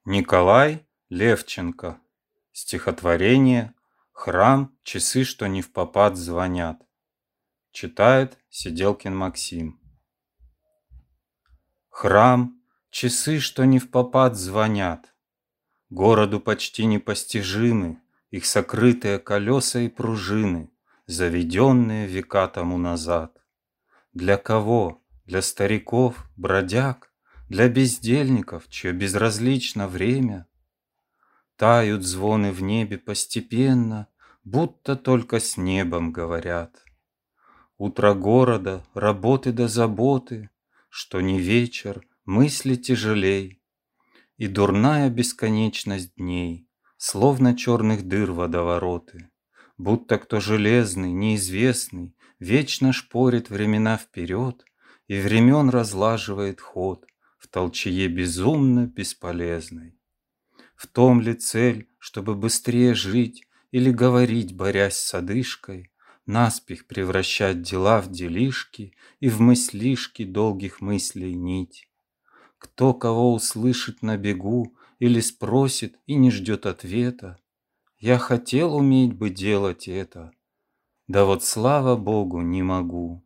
Николай Левченко. Стихотворение «Храм, часы, что невпопад звонят». Читает Сиделкин Максим. Храм, часы, что невпопад звонят, городу почти непостижимы их сокрытые колеса и пружины, заведенные века тому назад. Для кого? Для стариков, бродяг, для бездельников, чье безразлично время? Тают звоны в небе постепенно, будто только с небом говорят. Утро города, работы до заботы, что не вечер, мысли тяжелей. И дурная бесконечность дней, словно черных дыр водовороты, будто кто железный, неизвестный, вечно шпорит времена вперед и времен разлаживает ход в толчее безумно бесполезной. В том ли цель, чтобы быстрее жить или говорить, борясь с одышкой, наспех превращать дела в делишки и в мыслишки долгих мыслей нить? Кто кого услышит на бегу или спросит и не ждет ответа? Я хотел уметь бы делать это, да вот слава Богу не могу.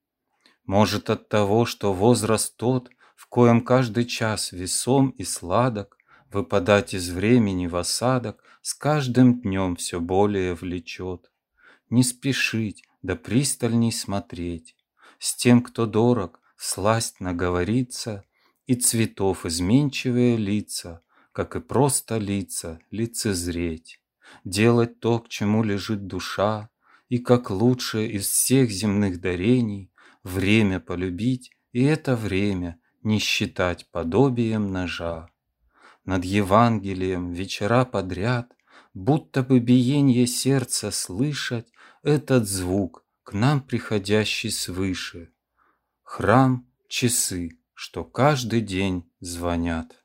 Может, от того, что возраст тот, в коем каждый час весом и сладок, выпадать из времени в осадок с каждым днем все более влечет. Не спешить, да пристальней смотреть, с тем, кто дорог, всласть наговориться, и цветов изменчивые лица, как и просто лица, лицезреть. Делать то, к чему лежит душа, и как лучшее из всех земных дарений время полюбить, и это время не считать подобием ножа. Над Евангелием вечера подряд, будто бы биенье сердца слышать этот звук, к нам приходящий свыше. Храм, часы, что каждый день звонят.